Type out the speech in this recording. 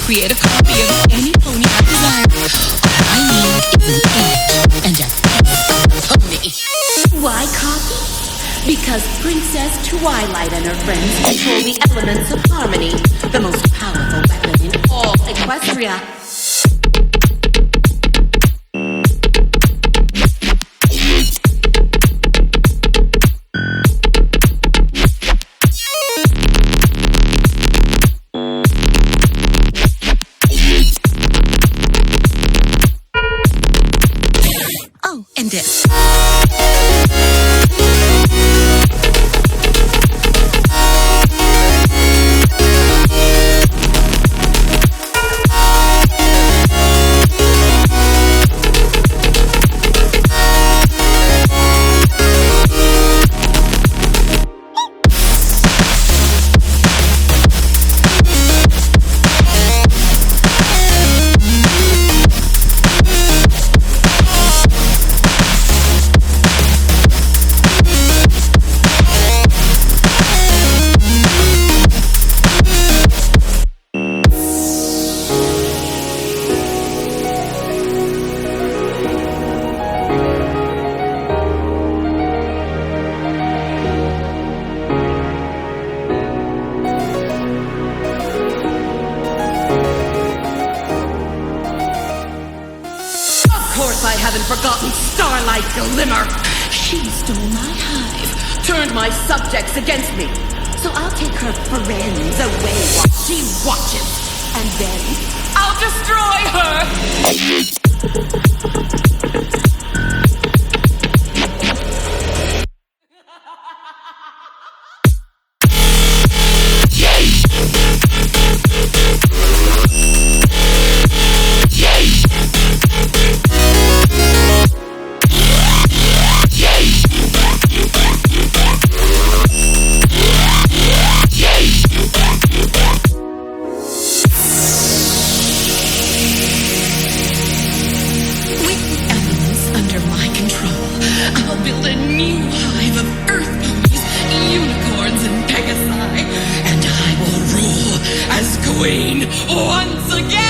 create a copy of any pony I desire. All I need is an ant and a pony. Why copy? Because Princess Twilight and her friends control the elements of harmony, the most powerful weapon in all Equestria. Oh, and this. Of course I haven't forgotten Starlight Glimmer. She stole my hive, turned my subjects against me. So I'll take her friends away while she watches. And then I'll destroy her. I'll build a new hive of earth ponies, unicorns, and pegasi, and I will rule as queen once again!